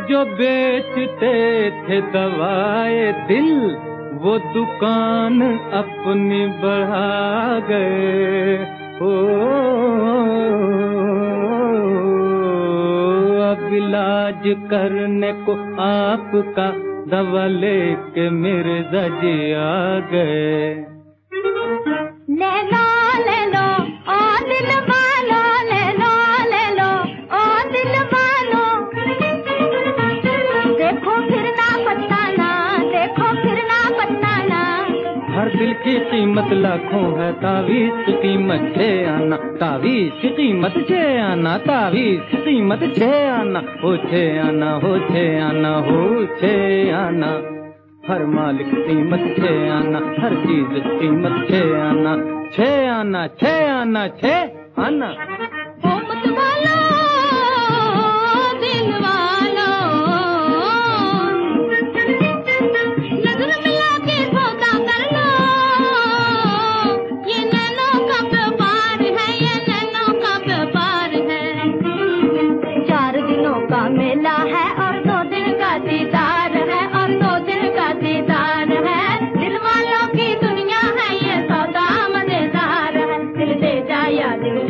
जो बेचते थे दवाए दिल वो दुकान अपनी बढ़ा गए। ओ अब इलाज करने को आपका दवा लेके मिर्जा जी आ गए। ले लो ओ दिल वालो, ले लो ओ दिल वालो। देखो फिरना पछताना, देखो फिरना पछताना। हर दिल की कीमत लाखों है, तावीज़ की कीमत 6 आना, तावीज़ की कीमत 6 आना, तावीज़ की कीमत 6 आना। हो 6 आना, हो 6 आना, हो 6 आना। हर माल की कीमत 6 आना, हर चीज की कीमत 6 आना, 6 आना, 6 आना, 6 आना। ओ मत वालो दिल वालो, नजर मिला के सौदा कर लो। ये नैनों का व्यापार है, ये नैनों का व्यापार है। 4 दिनों का मेला है और 2 दिन का दीदार है, और 2 दिन का दीदार है। दिल वालों की दुनिया है, ये सौदा मजेदार है। दिल दे जा या दिल